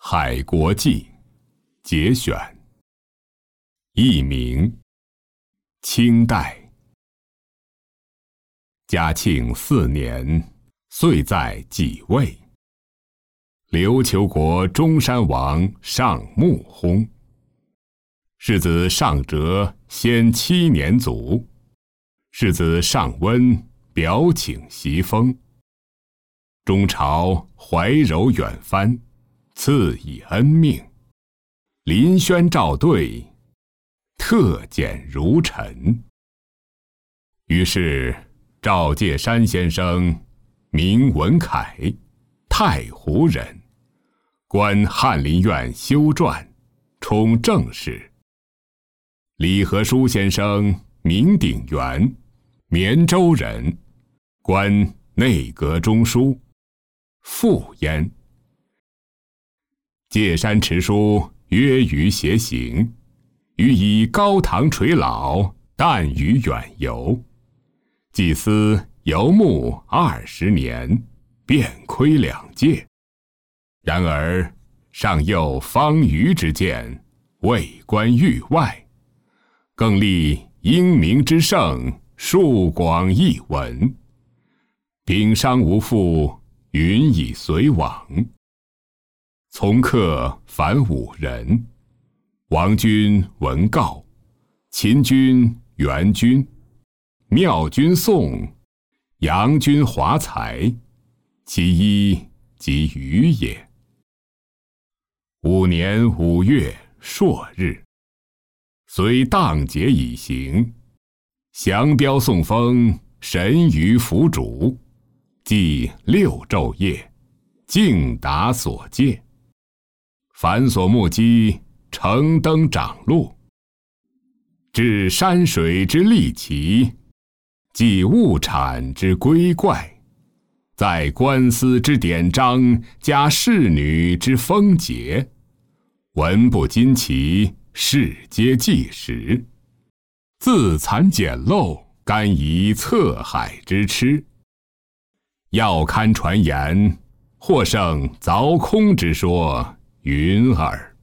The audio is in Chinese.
海国记》节选，佚名，清代。嘉庆4年，岁在己未，琉球国中山王上穆薨。世子上哲先7年卒，世子上温表请袭封。中朝怀柔远藩，赐以恩命，临轩召对，特简如尘。于是赵介山先生名文凯，太湖人，官翰林院修撰，充正事。李和书先生名鼎元，绵州人，官内阁中书，副焉。介山持书约于偕行，予以高堂垂老，旦于远游。祭司游牧20年，便亏2届。然而尚有方舆之见，位官域外，更立英明之盛，树广义文。丙商无父，云以随往。从客凡5人，王君文告，秦君元君，妙君宋，杨君华才，其一即余也。5年5月朔日，虽当节已行，降标送封，神于府主，即6昼夜，径达所戒。凡所目击，承登长路，至山水之利奇，即物产之规怪，在官司之典章，加仕女之风节，文不惊奇，事皆纪实，自惭简陋，甘以侧海之痴。要堪传言，或胜凿空之说，云耳。